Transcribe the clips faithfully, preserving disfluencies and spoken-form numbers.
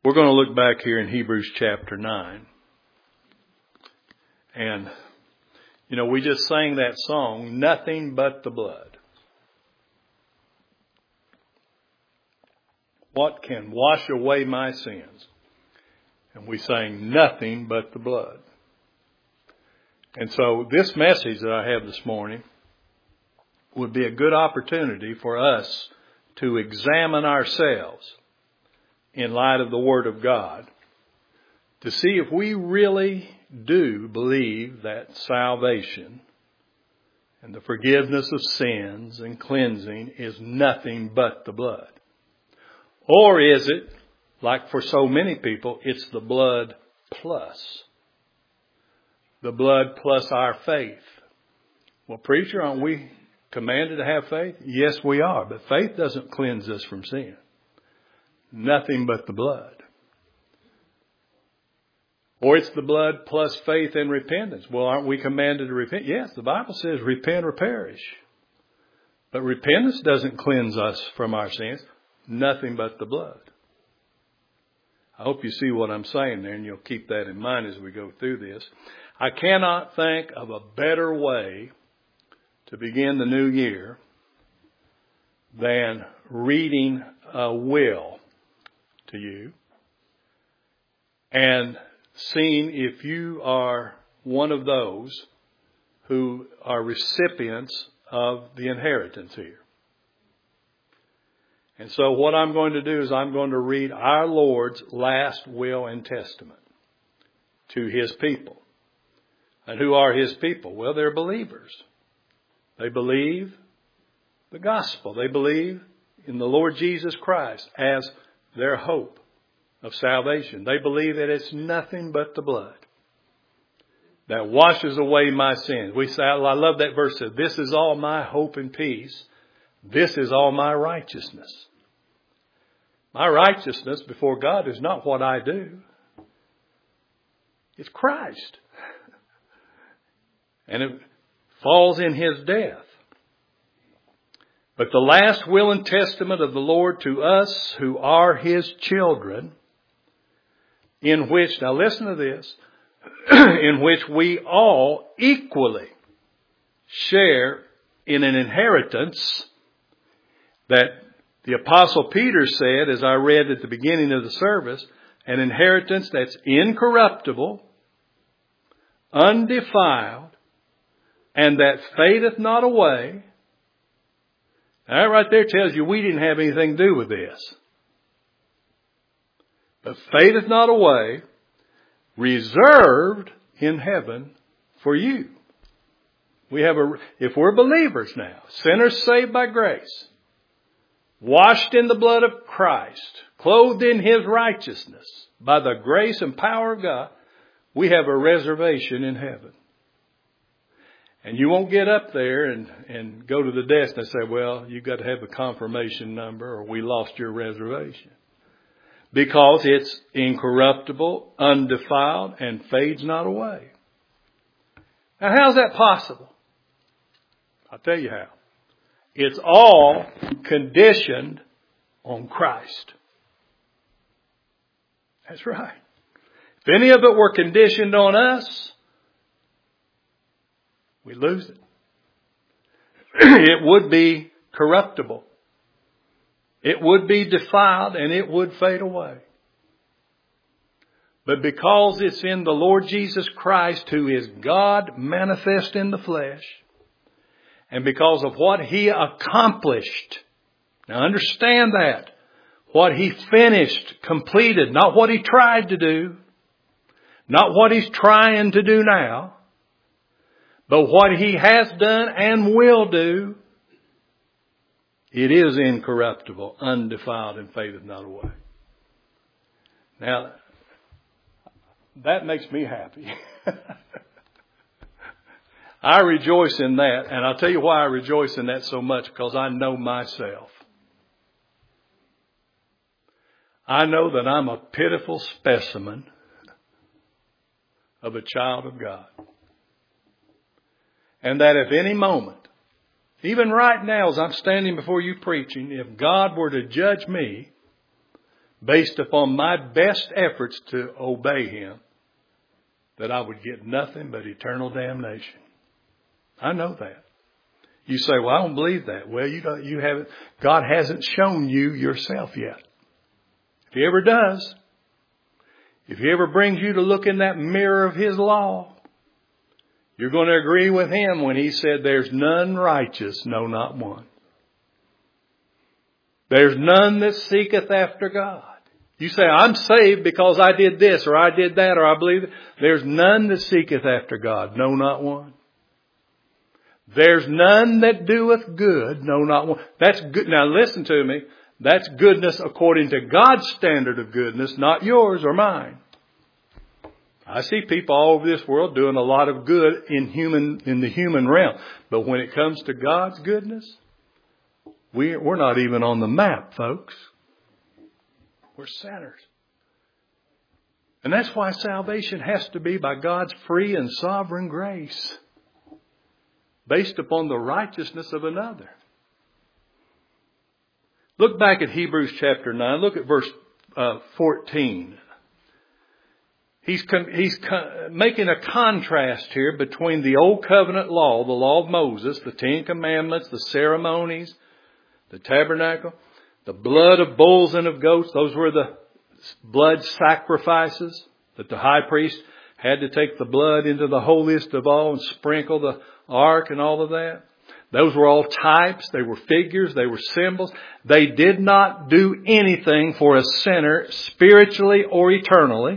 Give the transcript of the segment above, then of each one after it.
We're going to look back here in Hebrews chapter nine. And, you know, we just sang that song, Nothing But the Blood. What can wash away my sins? And we sang Nothing But the Blood. And so this message that I have this morning would be a good opportunity for us to examine ourselves in light of the Word of God, to see if we really do believe that salvation and the forgiveness of sins and cleansing is nothing but the blood. Or is it, like for so many people, it's the blood plus. The blood plus our faith. Well, preacher, aren't we commanded to have faith? Yes, we are. But faith doesn't cleanse us from sin. Nothing but the blood. Or it's the blood plus faith and repentance. Well, aren't we commanded to repent? Yes, the Bible says repent or perish. But repentance doesn't cleanse us from our sins. Nothing but the blood. I hope you see what I'm saying there, and you'll keep that in mind as we go through this. I cannot think of a better way to begin the new year than reading a will to you and seeing if you are one of those who are recipients of the inheritance here. And so what I'm going to do is I'm going to read our Lord's last will and testament to His people. And who are His people? Well, they're believers. They believe the gospel. They believe in the Lord Jesus Christ as their hope of salvation. They believe that it's nothing but the blood that washes away my sins. We say, I love that verse. Says, this is all my hope and peace. This is all my righteousness. My righteousness before God is not what I do. It's Christ. And it falls in His death. But the last will and testament of the Lord to us who are His children, in which, now listen to this, in which we all equally share in an inheritance that the Apostle Peter said, as I read at the beginning of the service, an inheritance that's incorruptible, undefiled, and that fadeth not away. That right there tells you we didn't have anything to do with this. But fadeth not away, reserved in heaven for you. We have a, if we're believers now, sinners saved by grace, washed in the blood of Christ, clothed in His righteousness by the grace and power of God, we have a reservation in heaven. And you won't get up there and, and go to the desk and say, well, you've got to have a confirmation number or we lost your reservation. Because it's incorruptible, undefiled, and fades not away. Now, how's that possible? I'll tell you how. It's all conditioned on Christ. That's right. If any of it were conditioned on us, we lose it. It would be corruptible. It would be defiled and it would fade away. But because it's in the Lord Jesus Christ, who is God manifest in the flesh, and because of what He accomplished, now understand that, what He finished, completed, not what He tried to do, not what He's trying to do now, but what He has done and will do, it is incorruptible, undefiled, and fadeth not away. Now, that makes me happy. I rejoice in that, and I'll tell you why I rejoice in that so much, because I know myself. I know that I'm a pitiful specimen of a child of God. And that if any moment, even right now as I'm standing before you preaching, if God were to judge me based upon my best efforts to obey Him, that I would get nothing but eternal damnation. I know that. You say, well, I don't believe that. Well, you don't, you haven't, God hasn't shown you yourself yet. If He ever does, if He ever brings you to look in that mirror of His law, you're going to agree with Him when He said, there's none righteous, no, not one. There's none that seeketh after God. You say, I'm saved because I did this or I did that or I believe it. There's none that seeketh after God, no, not one. There's none that doeth good, no, not one. That's good. Now listen to me. That's goodness according to God's standard of goodness, not yours or mine. I see people all over this world doing a lot of good in human, in the human realm. But when it comes to God's goodness, we, we're not even on the map, folks. We're sinners. And that's why salvation has to be by God's free and sovereign grace, based upon the righteousness of another. Look back at Hebrews chapter nine. Look at verse uh, fourteen. He's con- he's con- making a contrast here between the old covenant law, the law of Moses, the Ten Commandments, the ceremonies, the tabernacle, the blood of bulls and of goats. Those were the blood sacrifices that the high priest had to take the blood into the holiest of all and sprinkle the ark and all of that. Those were all types. They were figures. They were symbols. They did not do anything for a sinner spiritually or eternally.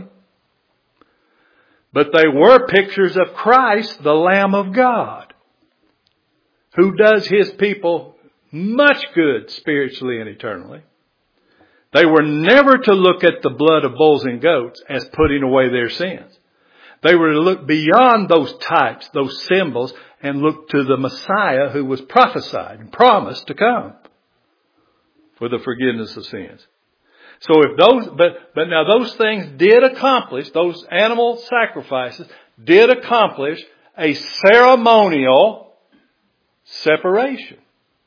But they were pictures of Christ, the Lamb of God, who does His people much good spiritually and eternally. They were never to look at the blood of bulls and goats as putting away their sins. They were to look beyond those types, those symbols, and look to the Messiah who was prophesied and promised to come for the forgiveness of sins. So if those, but, but now those things did accomplish, those animal sacrifices did accomplish a ceremonial separation.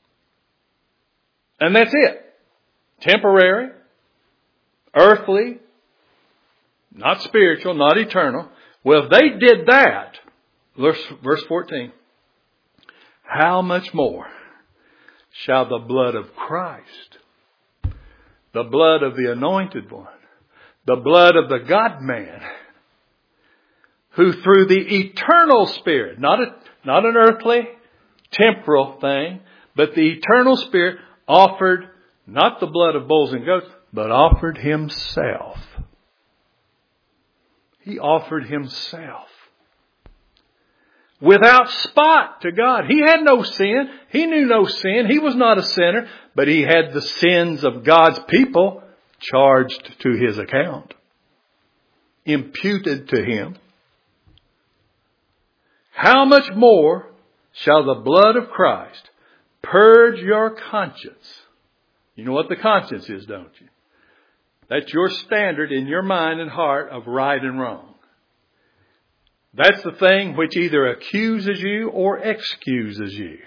And that's it. Temporary, earthly, not spiritual, not eternal. Well, if they did that, verse, verse fourteen, how much more shall the blood of Christ, the blood of the Anointed One, the blood of the God-man, who through the eternal Spirit, not a, not an earthly, temporal thing, but the eternal Spirit offered not the blood of bulls and goats, but offered Himself. He offered Himself without spot to God. He had no sin. He knew no sin. He was not a sinner, but He had the sins of God's people charged to His account, imputed to Him. How much more shall the blood of Christ purge your conscience? You know what the conscience is, don't you? That's your standard in your mind and heart of right and wrong. That's the thing which either accuses you or excuses you.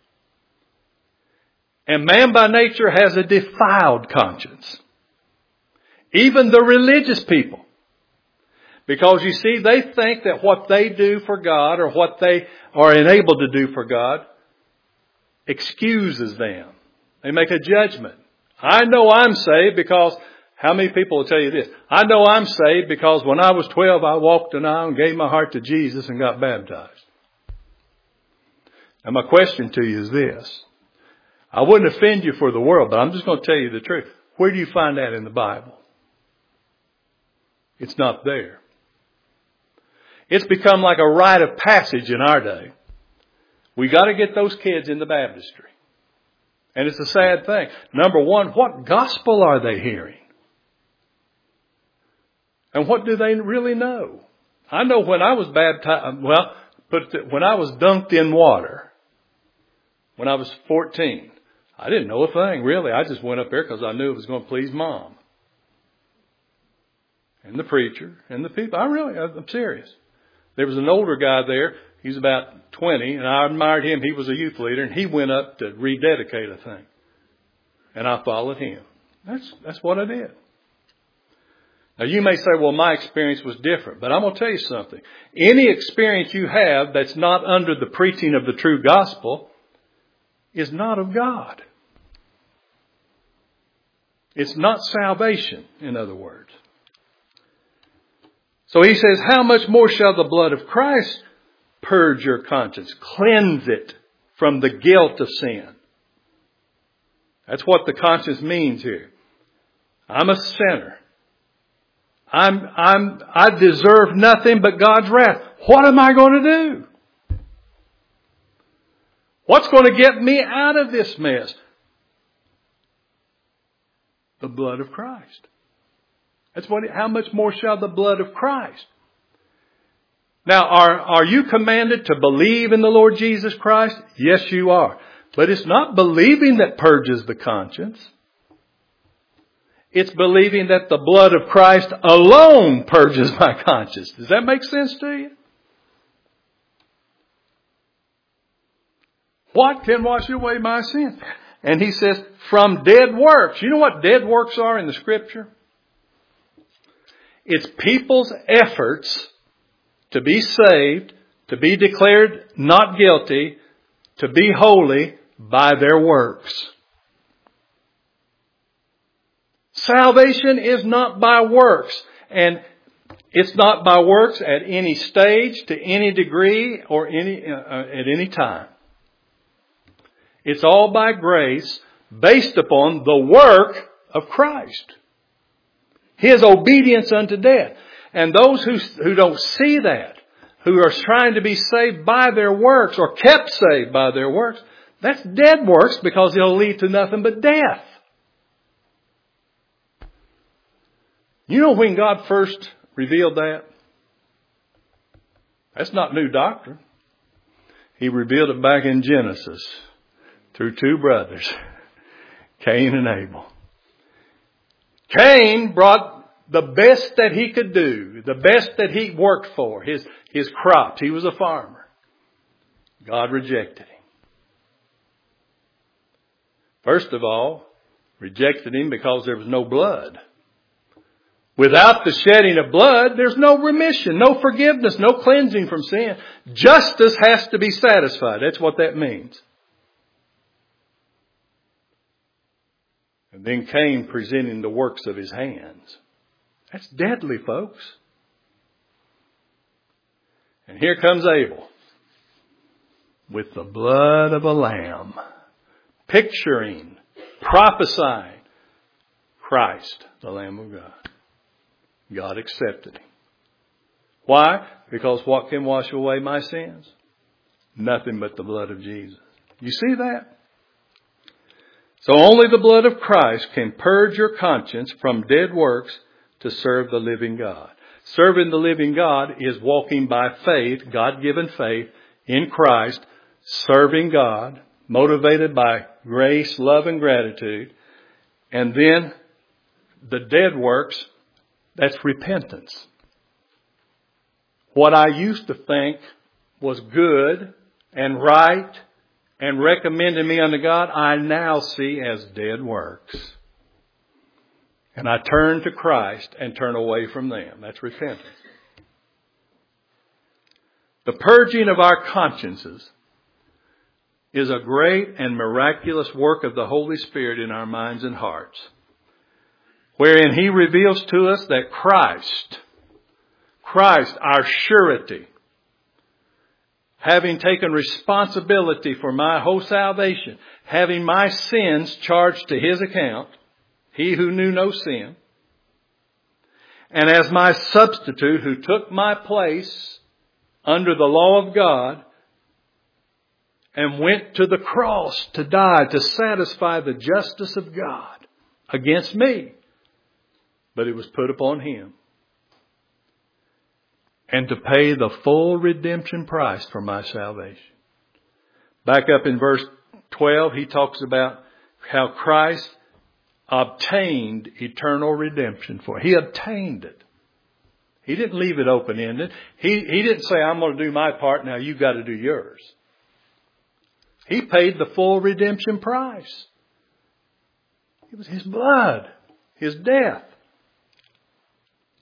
And man by nature has a defiled conscience. Even the religious people. Because you see, they think that what they do for God or what they are enabled to do for God excuses them. They make a judgment. I know I'm saved because, how many people will tell you this? I know I'm saved because when I was twelve, I walked an aisle and gave my heart to Jesus and got baptized. Now my question to you is this. I wouldn't offend you for the world, but I'm just going to tell you the truth. Where do you find that in the Bible? It's not there. It's become like a rite of passage in our day. We got to get those kids in the baptistry. And it's a sad thing. Number one, what gospel are they hearing? And what do they really know? I know when I was baptized, well, but when I was dunked in water, when I was fourteen, I didn't know a thing, really. I just went up there because I knew it was going to please Mom. And the preacher and the people. I really, I'm serious. There was an older guy there. He was about twenty, and I admired him. He was a youth leader, and he went up to rededicate a thing. And I followed him. That's that's what I did. Now you may say, well, my experience was different, but I'm going to tell you something. Any experience you have that's not under the preaching of the true gospel is not of God. It's not salvation, in other words. So he says, how much more shall the blood of Christ purge your conscience, cleanse it from the guilt of sin? That's what the conscience means here. I'm a sinner. I'm, I'm, I deserve nothing but God's wrath. What am I going to do? What's going to get me out of this mess? The blood of Christ. That's what, how much more shall the blood of Christ? Now, are, are you commanded to believe in the Lord Jesus Christ? Yes, you are. But it's not believing that purges the conscience. It's believing that the blood of Christ alone purges my conscience. Does that make sense to you? What can wash away my sins? And he says, from dead works. You know what dead works are in the Scripture? It's people's efforts to be saved, to be declared not guilty, to be holy by their works. Salvation is not by works. And it's not by works at any stage, to any degree, or any uh, at any time. It's all by grace based upon the work of Christ. His obedience unto death. And those who, who don't see that, who are trying to be saved by their works or kept saved by their works, that's dead works because it'll lead to nothing but death. You know when God first revealed that? That's not new doctrine. He revealed it back in Genesis through two brothers, Cain and Abel. Cain brought the best that he could do, the best that he worked for, his, his crops. He was a farmer. God rejected him. First of all, rejected him because there was no blood. Without the shedding of blood, there's no remission, no forgiveness, no cleansing from sin. Justice has to be satisfied. That's what that means. And then Cain presenting the works of his hands. That's deadly, folks. And here comes Abel with the blood of a lamb, picturing, prophesying Christ, the Lamb of God. God accepted him. Why? Because what can wash away my sins? Nothing but the blood of Jesus. You see that? So only the blood of Christ can purge your conscience from dead works to serve the living God. Serving the living God is walking by faith, God-given faith in Christ, serving God, motivated by grace, love, and gratitude. And then the dead works, that's repentance. What I used to think was good and right and recommended me unto God, I now see as dead works. And I turn to Christ and turn away from them. That's repentance. The purging of our consciences is a great and miraculous work of the Holy Spirit in our minds and hearts, wherein He reveals to us that Christ, Christ, our surety, having taken responsibility for my whole salvation, having my sins charged to His account, He who knew no sin, and as my substitute who took my place under the law of God and went to the cross to die to satisfy the justice of God against me. But it was put upon Him. And to pay the full redemption price for my salvation. Back up in verse twelve, he talks about how Christ obtained eternal redemption for it. He obtained it. He didn't leave it open-ended. He, he didn't say, I'm going to do my part, now you've got to do yours. He paid the full redemption price. It was His blood, His death.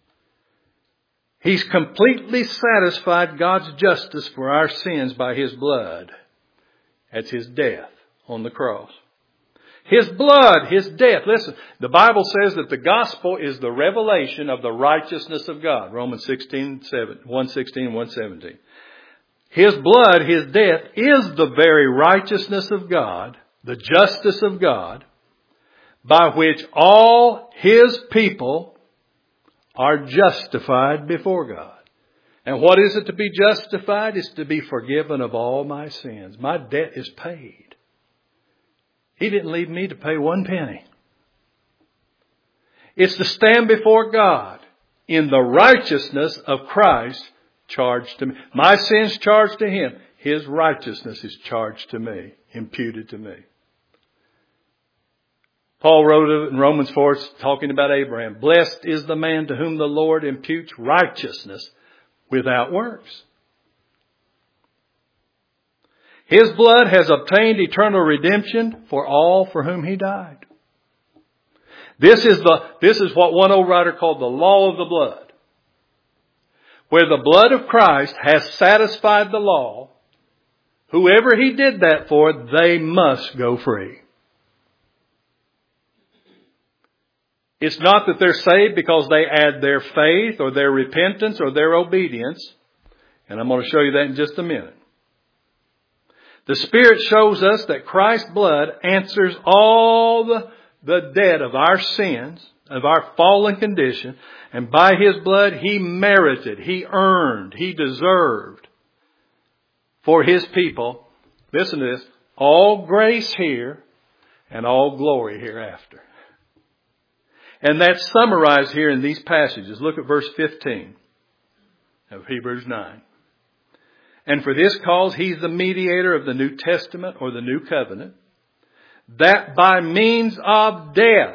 He's completely satisfied God's justice for our sins by His blood. That's His death on the cross. His blood, His death. Listen, the Bible says that the gospel is the revelation of the righteousness of God. Romans sixteen, one sixteen and one seventeen. His blood, His death, is the very righteousness of God, the justice of God, by which all His people are justified before God. And what is it to be justified? It's to be forgiven of all my sins. My debt is paid. He didn't leave me to pay one penny. It's to stand before God in the righteousness of Christ charged to me. My sins charged to Him. His righteousness is charged to me, imputed to me. Paul wrote it in Romans four, talking about Abraham. Blessed is the man to whom the Lord imputes righteousness without works. His blood has obtained eternal redemption for all for whom He died. This is the, this is what one old writer called the law of the blood. Where the blood of Christ has satisfied the law, whoever He did that for, they must go free. It's not that they're saved because they add their faith or their repentance or their obedience. And I'm going to show you that in just a minute. The Spirit shows us that Christ's blood answers all the, the debt of our sins, of our fallen condition. And by His blood, He merited, He earned, He deserved for His people. Listen to this. All grace here and all glory hereafter. And that's summarized here in these passages. Look at verse fifteen of Hebrews nine. And for this cause He's the mediator of the New Testament or the New Covenant, that by means of death.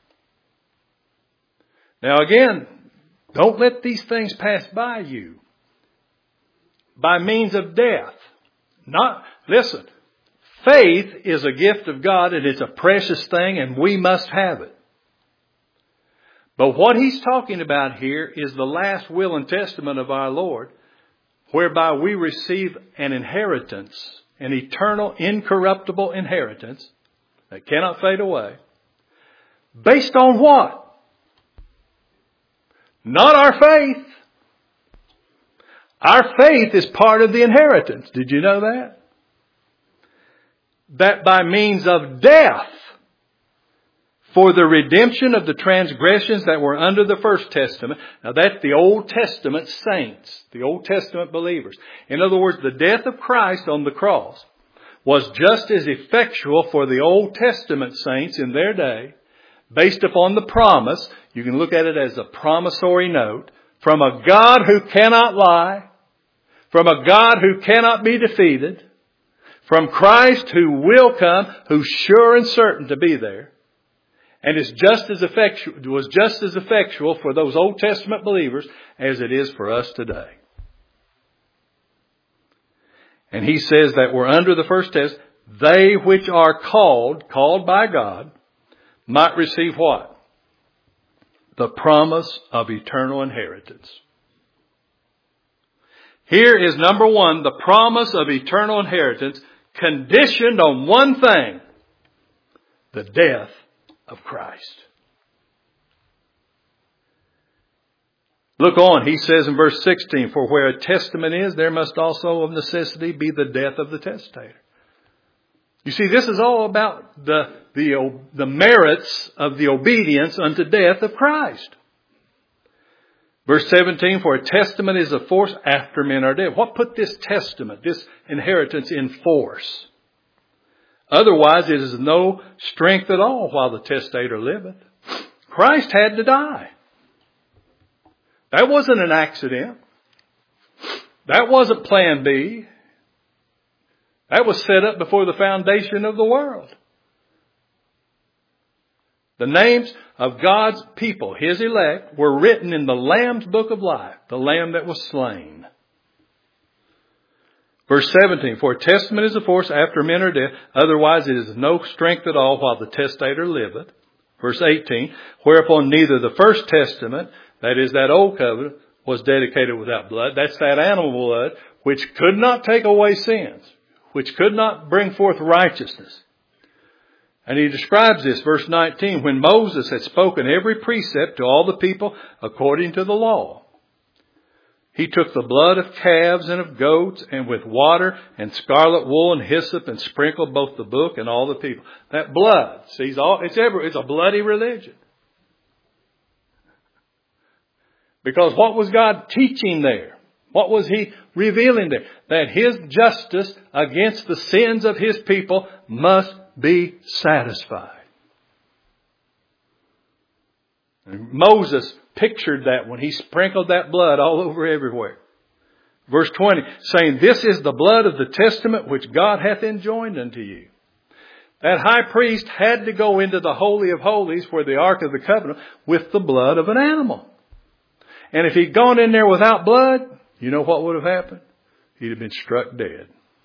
Now again, don't let these things pass by you. By means of death. Not, listen, faith is a gift of God and it's a precious thing and we must have it. But what he's talking about here is the last will and testament of our Lord, whereby we receive an inheritance, an eternal, incorruptible inheritance that cannot fade away. Based on what? Not our faith. Our faith is part of the inheritance. Did you know that? That by means of death, for the redemption of the transgressions that were under the first testament. Now that's the Old Testament saints, the Old Testament believers. In other words, the death of Christ on the cross was just as effectual for the Old Testament saints in their day, based upon the promise. You can look at it as a promissory note from a God who cannot lie, from a God who cannot be defeated, from Christ who will come, who's sure and certain to be there. And it's just as effectual, it was just as effectual for those Old Testament believers as it is for us today. And he says that we're under the first test. They which are called, called by God, might receive what? The promise of eternal inheritance. Here is number one, the promise of eternal inheritance conditioned on one thing, the death of Christ. Look on, he says in verse sixteen, for where a testament is, there must also of necessity be the death of the testator. You see, this is all about the, the, the merits of the obedience unto death of Christ. Verse seventeen, for a testament is a force after men are dead. What put this testament, this inheritance in force? Otherwise it is no strength at all while the testator liveth. Christ had to die. That wasn't an accident. That wasn't plan B. That was set up before the foundation of the world. The names of God's people, His elect, were written in the Lamb's book of life, the Lamb that was slain. Verse seventeen, for a testament is a force after men are dead, otherwise it is no strength at all while the testator liveth. Verse eighteen, whereupon neither the first testament, that is that old covenant, was dedicated without blood. That's that animal blood, which could not take away sins, which could not bring forth righteousness. And he describes this, verse nineteen, when Moses had spoken every precept to all the people according to the law. He took the blood of calves and of goats, and with water and scarlet wool and hyssop, and sprinkled both the book and all the people. That blood, see, all, it's, ever, it's a bloody religion. Because what was God teaching there? What was He revealing there? That His justice against the sins of His people must be satisfied. And Moses pictured that when he sprinkled that blood all over everywhere. Verse twenty, saying, this is the blood of the testament which God hath enjoined unto you. That high priest had to go into the Holy of Holies where the Ark of the Covenant with the blood of an animal. And if he'd gone in there without blood, you know what would have happened? He'd have been struck dead.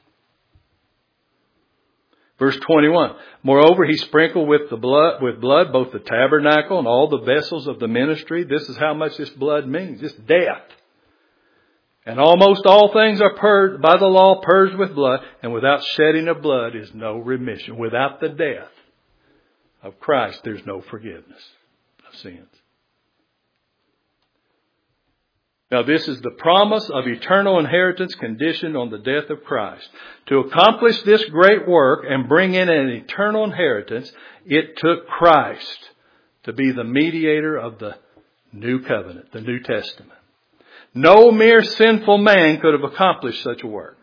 Verse twenty-one, moreover, he sprinkled with the blood, with blood, both the tabernacle and all the vessels of the ministry. This is how much this blood means. It's death. And almost all things are purged by the law, purged with blood, and without shedding of blood is no remission. Without the death of Christ, there's no forgiveness of sins. Now, this is the promise of eternal inheritance conditioned on the death of Christ. To accomplish this great work and bring in an eternal inheritance, it took Christ to be the mediator of the new covenant, the New Testament. No mere sinful man could have accomplished such a work.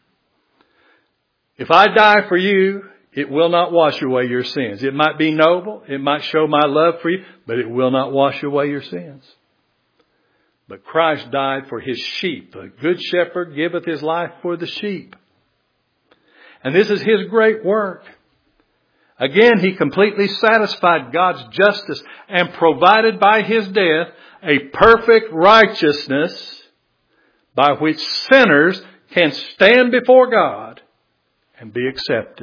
If I die for you, it will not wash away your sins. It might be noble, it might show my love for you, but it will not wash away your sins. But Christ died for His sheep. The good shepherd giveth his life for the sheep. And this is His great work. Again, He completely satisfied God's justice and provided by His death a perfect righteousness by which sinners can stand before God and be accepted.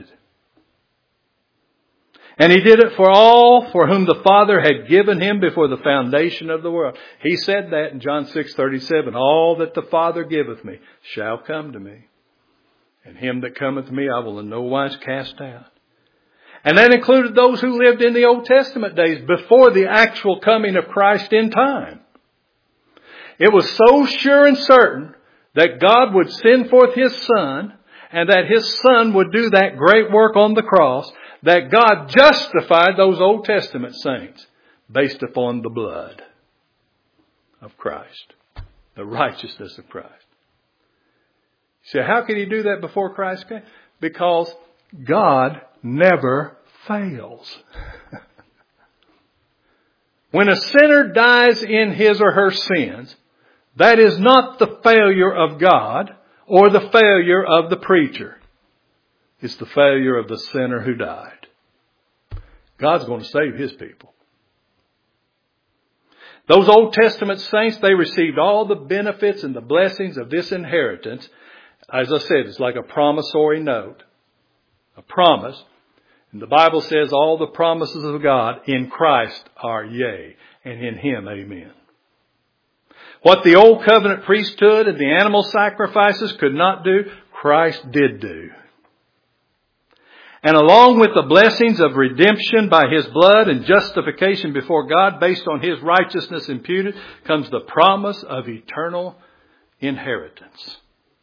And He did it for all for whom the Father had given Him before the foundation of the world. He said that in John six thirty-seven. All that the Father giveth me shall come to me. And him that cometh to me I will in no wise cast out. And that included those who lived in the Old Testament days before the actual coming of Christ in time. It was so sure and certain that God would send forth His Son and that His Son would do that great work on the cross that God justified those Old Testament saints based upon the blood of Christ, the righteousness of Christ. You say, how could He do that before Christ came? Because God never fails. When a sinner dies in his or her sins, that is not the failure of God or the failure of the preacher. It's the failure of the sinner who died. God's going to save His people. Those Old Testament saints, they received all the benefits and the blessings of this inheritance. As I said, it's like a promissory note. A promise. And the Bible says all the promises of God in Christ are yea, and in Him amen. What the old covenant priesthood and the animal sacrifices could not do, Christ did do. And along with the blessings of redemption by His blood and justification before God based on His righteousness imputed comes the promise of eternal inheritance.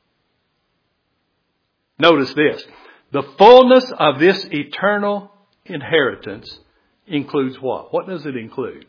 Notice this. The fullness of this eternal inheritance includes what? What does it include?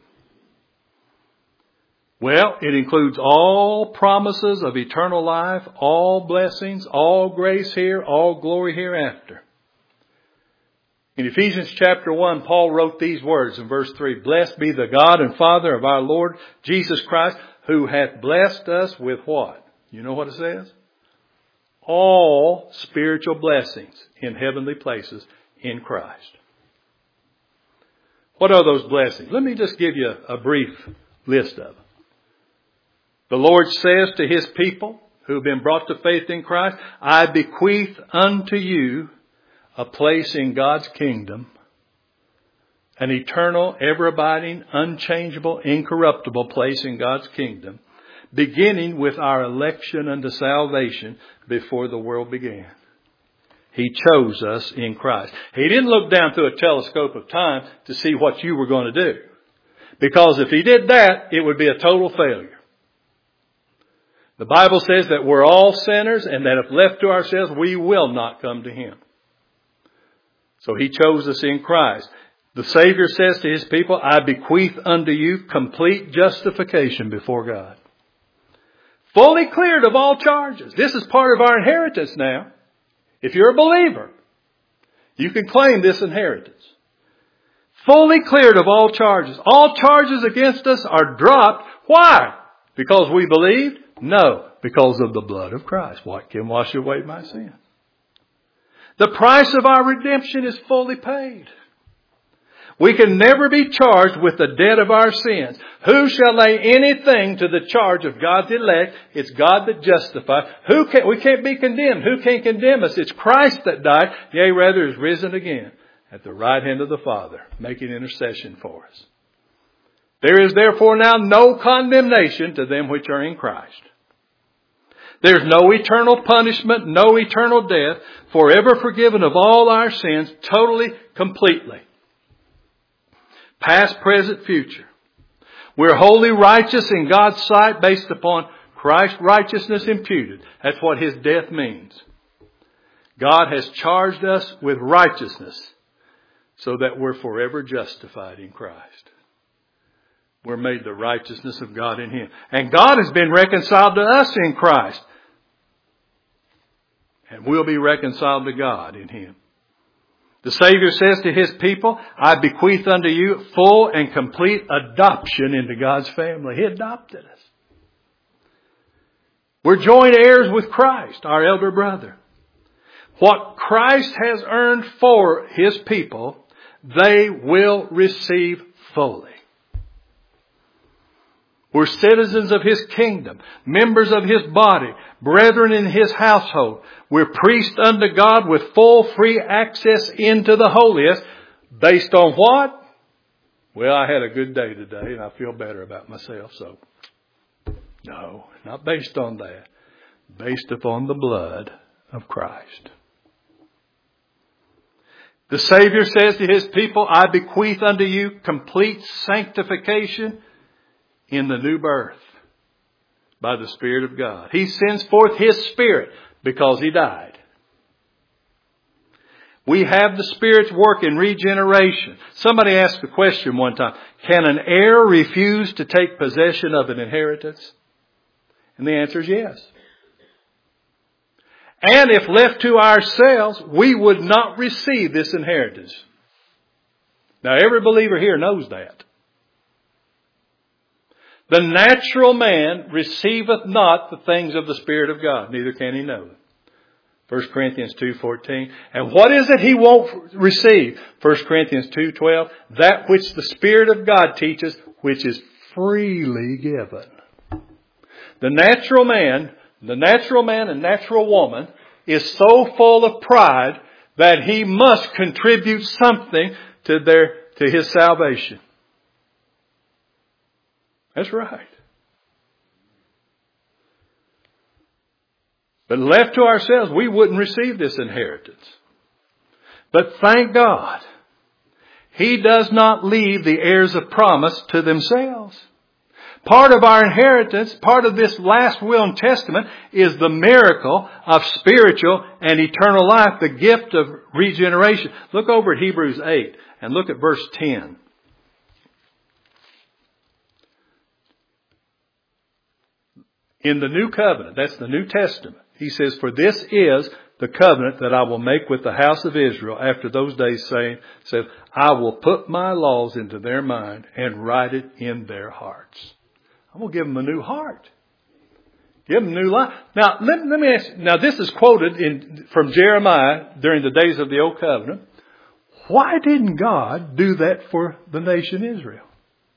Well, it includes all promises of eternal life, all blessings, all grace here, all glory hereafter. In Ephesians chapter one, Paul wrote these words in verse three. Blessed be the God and Father of our Lord Jesus Christ, who hath blessed us with what? You know what it says? All spiritual blessings in heavenly places in Christ. What are those blessings? Let me just give you a brief list of them. The Lord says to His people who have been brought to faith in Christ, I bequeath unto you a place in God's kingdom, an eternal, ever-abiding, unchangeable, incorruptible place in God's kingdom, beginning with our election unto salvation before the world began. He chose us in Christ. He didn't look down through a telescope of time to see what you were going to do. Because if He did that, it would be a total failure. The Bible says that we're all sinners and that if left to ourselves, we will not come to Him. So He chose us in Christ. The Savior says to His people, I bequeath unto you complete justification before God. Fully cleared of all charges. This is part of our inheritance now. If you're a believer, you can claim this inheritance. Fully cleared of all charges. All charges against us are dropped. Why? Because we believed? No, because of the blood of Christ. What can wash away my sin? The price of our redemption is fully paid. We can never be charged with the debt of our sins. Who shall lay anything to the charge of God's elect? It's God that justifies. Who can, we can't be condemned. Who can condemn us? It's Christ that died, yea, rather is risen again at the right hand of the Father, making intercession for us. There is therefore now no condemnation to them which are in Christ. There's no eternal punishment, no eternal death, forever forgiven of all our sins, totally, completely. Past, present, future. We're wholly righteous in God's sight based upon Christ's righteousness imputed. That's what His death means. God has charged us with righteousness so that we're forever justified in Christ. We're made the righteousness of God in Him. And God has been reconciled to us in Christ. And we'll be reconciled to God in Him. The Savior says to His people, I bequeath unto you full and complete adoption into God's family. He adopted us. We're joint heirs with Christ, our elder brother. What Christ has earned for His people, they will receive fully. We're citizens of His kingdom, members of His body, brethren in His household. We're priests unto God with full free access into the holiest. Based on what? Well, I had a good day today and I feel better about myself. So, no, not based on that. Based upon the blood of Christ. The Savior says to His people, I bequeath unto you complete sanctification in the new birth by the Spirit of God. He sends forth His Spirit because He died. We have the Spirit's work in regeneration. Somebody asked the question one time, can an heir refuse to take possession of an inheritance? And the answer is yes. And if left to ourselves, we would not receive this inheritance. Now every believer here knows that. The natural man receiveth not the things of the Spirit of God, neither can he know them. First Corinthians two fourteen. And what is it he won't receive? First Corinthians two twelve. That which the Spirit of God teaches, which is freely given. The natural man, the natural man and natural woman is so full of pride that he must contribute something to their, to his salvation. That's right. But left to ourselves, we wouldn't receive this inheritance. But thank God, He does not leave the heirs of promise to themselves. Part of our inheritance, part of this last will and testament is the miracle of spiritual and eternal life, the gift of regeneration. Look over at Hebrews eight and look at verse ten. In the new covenant, that's the New Testament, He says, for this is the covenant that I will make with the house of Israel after those days, saying, says, I will put my laws into their mind and write it in their hearts. I'm going to give them a new heart. Give them a new life. Now, let, let me ask you, now this is quoted in, from Jeremiah during the days of the Old Covenant. Why didn't God do that for the nation Israel?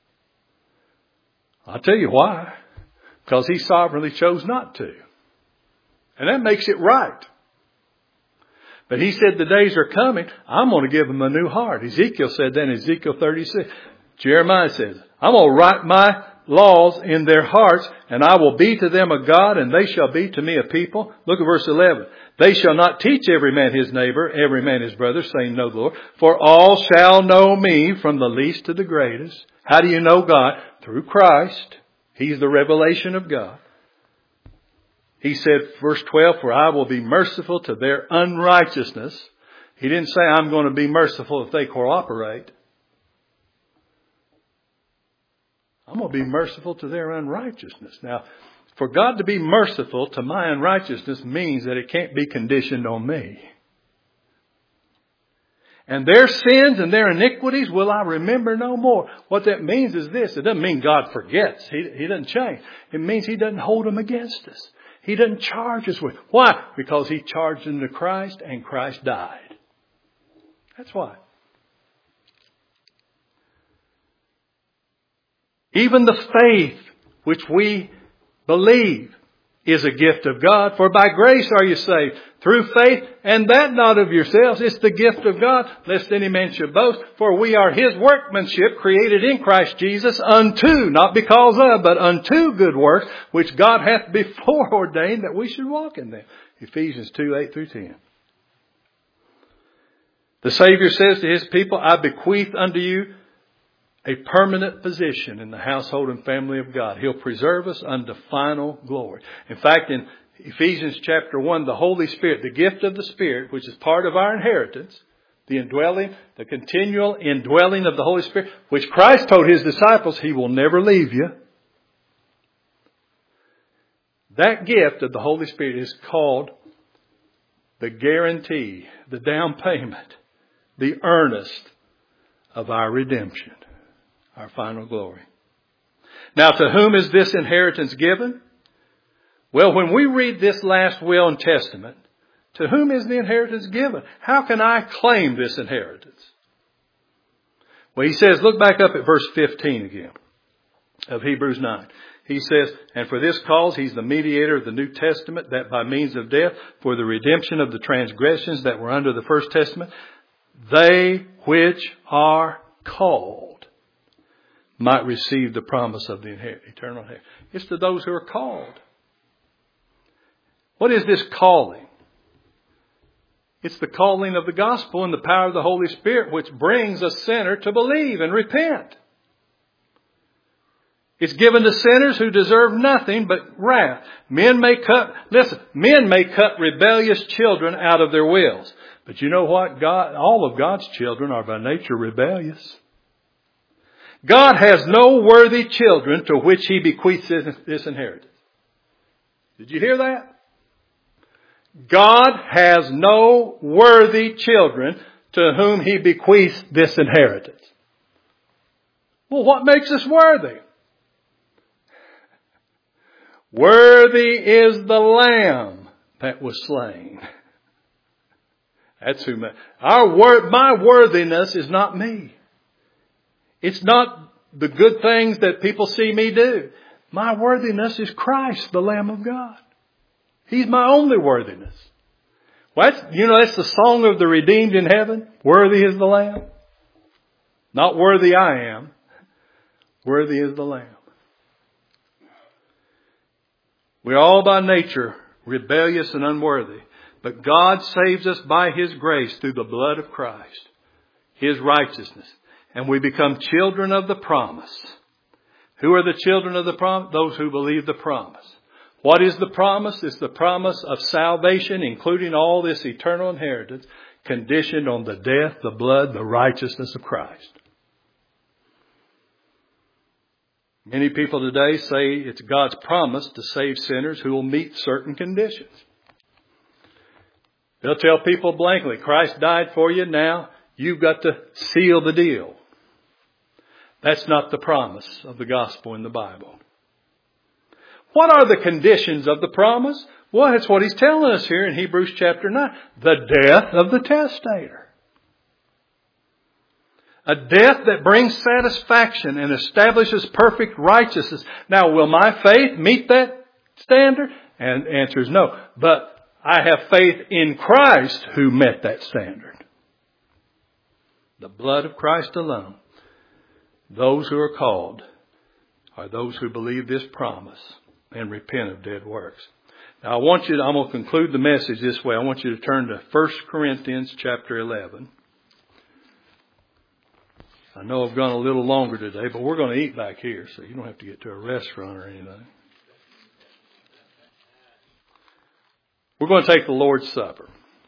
I'll tell you why. Because He sovereignly chose not to. And that makes it right. But He said the days are coming. I'm going to give them a new heart. Ezekiel said that in Ezekiel thirty-six. Jeremiah says, I'm going to write my laws in their hearts, and I will be to them a God, and they shall be to me a people. Look at verse eleven. They shall not teach every man his neighbor, every man his brother, saying, know the Lord. For all shall know me, from the least to the greatest. How do you know God? Through Christ. He's the revelation of God. He said, verse twelve, for I will be merciful to their unrighteousness. He didn't say I'm going to be merciful if they cooperate. I'm going to be merciful to their unrighteousness. Now, for God to be merciful to my unrighteousness means that it can't be conditioned on me. And their sins and their iniquities will I remember no more. What that means is this. It doesn't mean God forgets. He, he doesn't change. It means He doesn't hold them against us. He doesn't charge us with. Why? Because He charged them to Christ and Christ died. That's why. Even the faith which we believe is a gift of God. For by grace are you saved, through faith, and that not of yourselves. It's the gift of God, lest any man should boast. For we are His workmanship, created in Christ Jesus, unto, not because of, but unto good works, which God hath before ordained that we should walk in them. Ephesians two, eight through ten. The Savior says to His people, I bequeath unto you a permanent position in the household and family of God. He'll preserve us unto final glory. In fact, in Ephesians chapter one, the Holy Spirit, the gift of the Spirit, which is part of our inheritance, the indwelling, the continual indwelling of the Holy Spirit, which Christ told His disciples, He will never leave you. That gift of the Holy Spirit is called the guarantee, the down payment, the earnest of our redemption. Our final glory. Now, to whom is this inheritance given? Well, when we read this last will and testament, to whom is the inheritance given? How can I claim this inheritance? Well, he says, look back up at verse fifteen again of Hebrews nine. He says, and for this cause He's the mediator of the New Testament, that by means of death, for the redemption of the transgressions that were under the first testament, they which are called might receive the promise of the eternal inheritance. It's to those who are called. What is this calling? It's the calling of the gospel and the power of the Holy Spirit, which brings a sinner to believe and repent. It's given to sinners who deserve nothing but wrath. Men may cut, listen, men may cut rebellious children out of their wills. But you know what? God, all of God's children are by nature rebellious. God has no worthy children to which He bequeaths this inheritance. Did you hear that? God has no worthy children to whom He bequeaths this inheritance. Well, what makes us worthy? Worthy is the Lamb that was slain. That's who. Our wor- my worthiness is not me. It's not the good things that people see me do. My worthiness is Christ, the Lamb of God. He's my only worthiness. Well, that's, you know, that's the song of the redeemed in heaven. Worthy is the Lamb. Not worthy I am. Worthy is the Lamb. We're all by nature rebellious and unworthy. But God saves us by His grace through the blood of Christ. His righteousness. And we become children of the promise. Who are the children of the promise? Those who believe the promise. What is the promise? It's the promise of salvation, including all this eternal inheritance, conditioned on the death, the blood, the righteousness of Christ. Many people today say it's God's promise to save sinners who will meet certain conditions. They'll tell people blankly, Christ died for you, now you've got to seal the deal. That's not the promise of the gospel in the Bible. What are the conditions of the promise? Well, that's what he's telling us here in Hebrews chapter nine. The death of the testator. A death that brings satisfaction and establishes perfect righteousness. Now, will my faith meet that standard? And the answer is no. But I have faith in Christ who met that standard. The blood of Christ alone. Those who are called are those who believe this promise and repent of dead works. Now I want you to, I'm going to conclude the message this way. I want you to turn to First Corinthians chapter eleven. I know I've gone a little longer today, but we're going to eat back here, so you don't have to get to a restaurant or anything. We're going to take the Lord's Supper.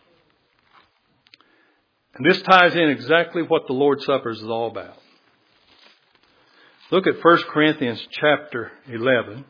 And this ties in exactly what the Lord's Supper is all about. Look at First Corinthians chapter eleven.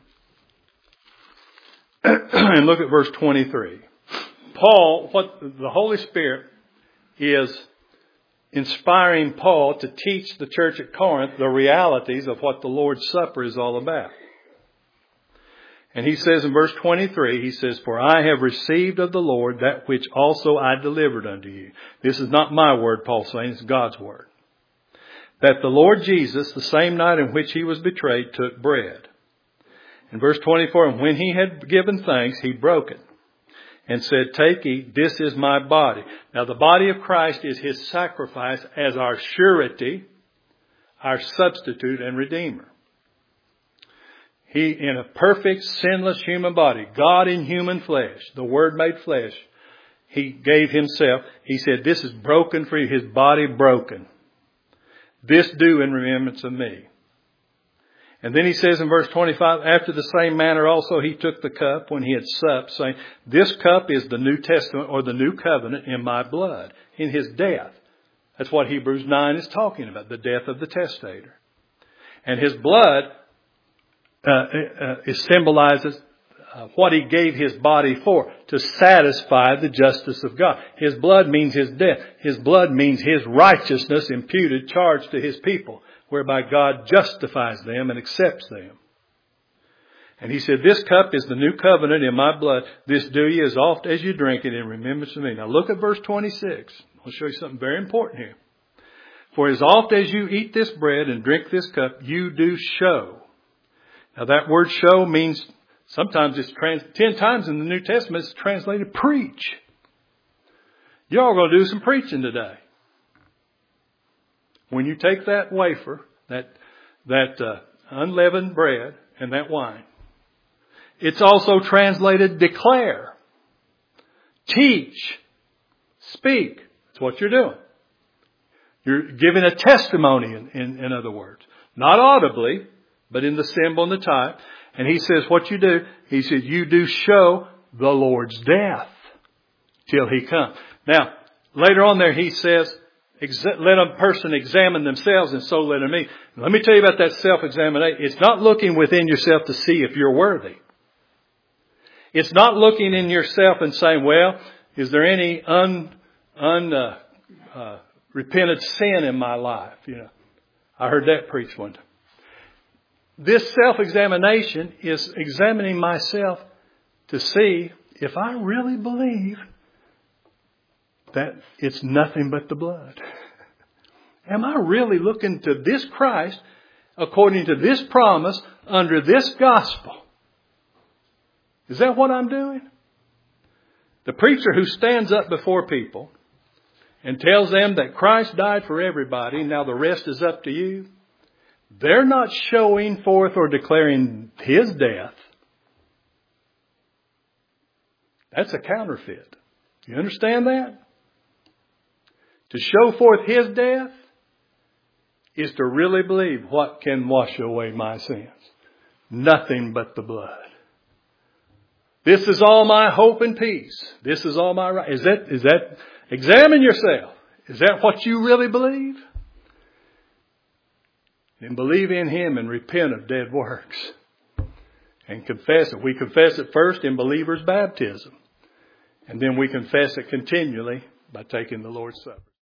And look at verse twenty-three. Paul, what the Holy Spirit is inspiring Paul to teach the church at Corinth the realities of what the Lord's Supper is all about. And he says in verse twenty-three, he says, "For I have received of the Lord that which also I delivered unto you." This is not my word, Paul's saying, it's God's word. "That the Lord Jesus, the same night in which he was betrayed, took bread. In verse twenty-four, and when he had given thanks, he broke it and said, Take, eat, this is my body. Now the body of Christ is his sacrifice as our surety, our substitute and redeemer. He, in a perfect, sinless human body, God in human flesh, the Word made flesh, he gave himself. He said, this is broken for you, his body broken. This do in remembrance of me. And then he says in verse twenty-five, after the same manner also he took the cup when he had supped, saying, This cup is the New Testament or the New Covenant in my blood, in his death. That's what Hebrews nine is talking about, the death of the testator. And his blood uh, uh, it symbolizes uh, what he gave his body for, to satisfy the justice of God. His blood means his death. His blood means his righteousness imputed, charged to his people, whereby God justifies them and accepts them. And he said, this cup is the new covenant in my blood. This do ye as oft as you drink it in remembrance of me. Now look at verse twenty-six. I'll show you something very important here. For as oft as you eat this bread and drink this cup, you do show. Now that word show means, sometimes it's trans, ten times in the New Testament it's translated preach. Y'all are going to do some preaching today. When you take that wafer, that that uh, unleavened bread and that wine, it's also translated declare, teach, speak. That's what you're doing. You're giving a testimony, in, in, in other words. Not audibly, but in the symbol and the type. And he says what you do, he says you do show the Lord's death till he comes. Now, later on there he says, let a person examine themselves and so let him eat. Let me tell you about that self-examination. It's not looking within yourself to see if you're worthy. It's not looking in yourself and saying, well, is there any un, un, uh, uh, repented sin in my life? You know, I heard that preached one time. This self-examination is examining myself to see if I really believe that it's nothing but the blood. Am I really looking to this Christ according to this promise under this gospel? Is that what I'm doing? The preacher who stands up before people and tells them that Christ died for everybody, now the rest is up to you. They're not showing forth or declaring his death. That's a counterfeit. You understand that? To show forth his death is to really believe what can wash away my sins. Nothing but the blood. This is all my hope and peace. This is all my right. Is that, is that, examine yourself. Is that what you really believe? Then believe in him and repent of dead works. And confess it. We confess it first in believer's baptism. And then we confess it continually by taking the Lord's Supper.